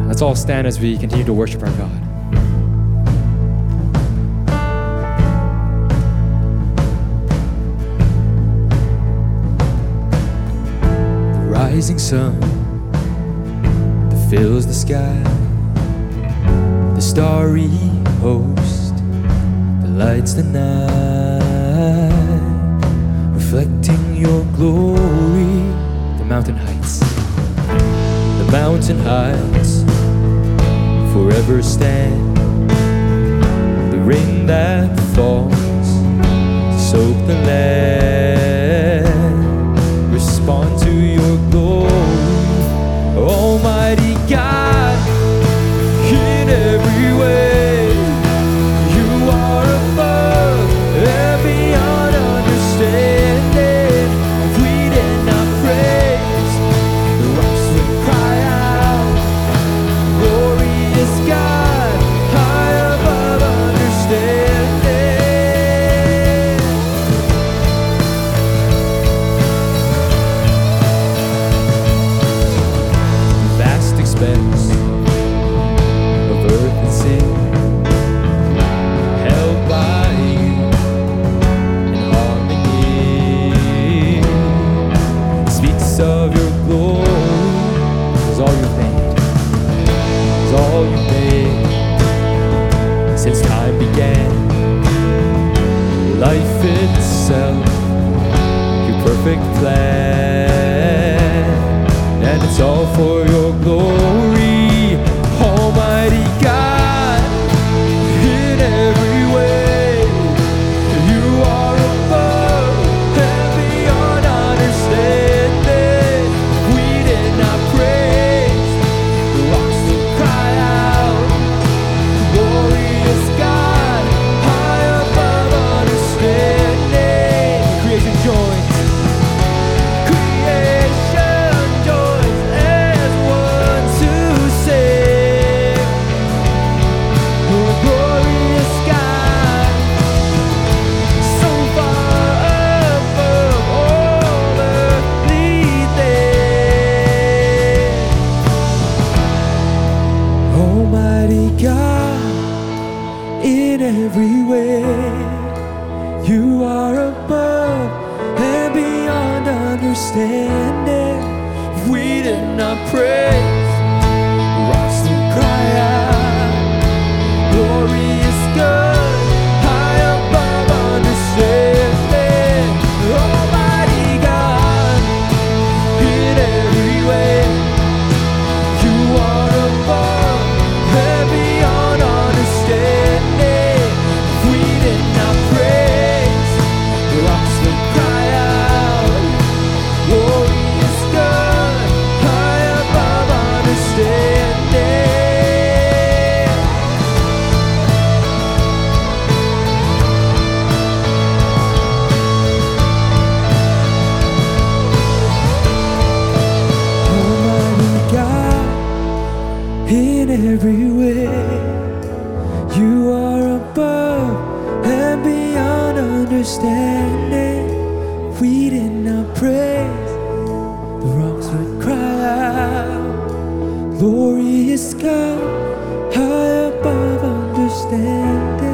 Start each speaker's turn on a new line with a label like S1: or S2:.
S1: Let's all stand as we continue to worship our God. The rising sun that fills the sky, the starry host that lights the night, reflecting your glory. The mountain heights forever stand. The rain that falls to soak the land, respond to your glory, Almighty God. In every way, you are above and beyond understanding. If we did not praise, the rocks would cry out. Glorious God, high above understanding. The vast expanse of earth and sea, held by you in harmony, speaks of your glory. Is all you've made, is all you've made since time began. Life itself, your perfect plan, and it's all for your glory, Almighty God. In every way, you are above and beyond understanding. We did not praise, the rocks will cry out. Glorious God, high above understanding. Creation joins as one to sing. Oh, glorious God, so far above all earthly things. Almighty God, in every way, you are above and beyond understanding. If we did not praise, rocks would cry out. Glorious God, high above understanding. Almighty God, in every way, you are above and beyond understanding. If we did not praise, the rocks would cry out. Glorious God, high above understanding. Almighty God, in every way, you are above and beyond understanding. If we did not praise, the rocks would cry out. Glorious God, high above understanding.